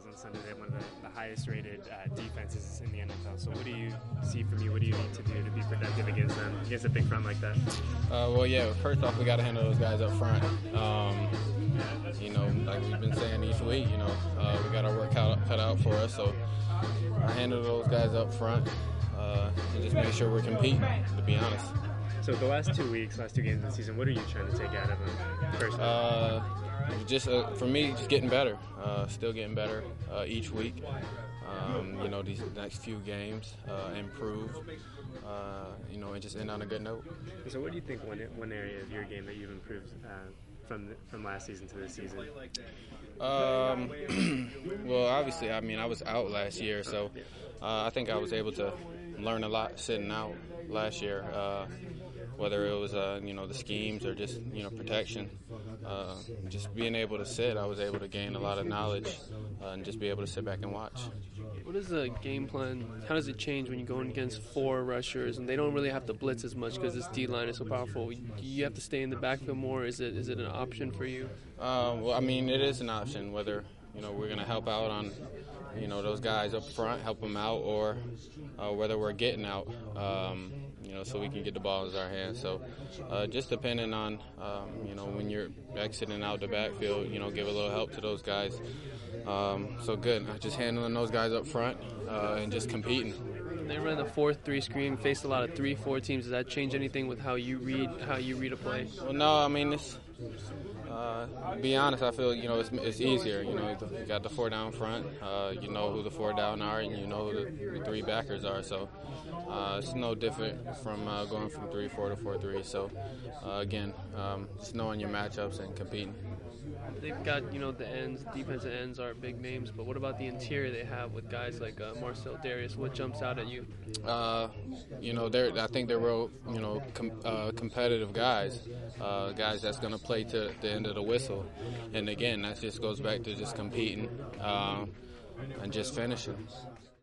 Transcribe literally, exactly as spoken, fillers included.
Cardinals on Sunday. They have one of the, the highest-rated uh, defenses in the N F L. So what do you see from you? What do you need to do to be productive against them, against a big front like that? Uh, well, yeah, first off, we got to handle those guys up front. Um, you know, like we've been saying each week, you know, uh, we got our work cut, cut out for us. So I handle those guys up front uh, and just make sure we're competing, to be honest. So the last two weeks, last two games of the season, what are you trying to take out of them personally? Uh, just uh, for me, just getting better, uh, still getting better uh, each week. Um, you know, these next few games, uh, improve, uh, you know, and just end on a good note. So what do you think one, one area of your game that you've improved uh, from the, from last season to this season? Um, well, obviously, I mean, I was out last year, so uh, I think I was able to learn a lot sitting out last year, uh, whether it was, uh, you know, the schemes or just, you know, protection. Uh, just being able to sit, I was able to gain a lot of knowledge uh, and just be able to sit back and watch. What is the game plan? How does it change when you go in against four rushers and they don't really have to blitz as much because this D-line is so powerful? Do you have to stay in the backfield more? Is it is it an option for you? Uh, well, I mean, it is an option whether, you know, we're going to help out on, you know, those guys up front, help them out, or uh, whether we're getting out, um, you know, so we can get the ball in our hands. So uh, just depending on, um, you know, when you're exiting out the backfield, you know, give a little help to those guys. Um, so good, just handling those guys up front uh, and just competing. They run the four three screen, faced a lot of three four teams. Does that change anything with how you read how you read a play? Well, no, I mean, it's, uh, to be honest, I feel, you know, it's, it's easier. You know, you got the four down front, uh, you know who the four down are, and you know who the, the three backers are. So uh, it's no different from uh, going from three four to four three. So uh, again, um, just knowing your matchups and competing. They've got, you know, the ends, defensive ends are big names, but what about the interior they have with guys like uh, Marcel Darius? What jumps out at you? Uh, you know, they're, I think they're real, you know, com- uh, competitive guys, uh, guys that's going to play to the end of the whistle. And again, that just goes back to just competing uh, and just finishing.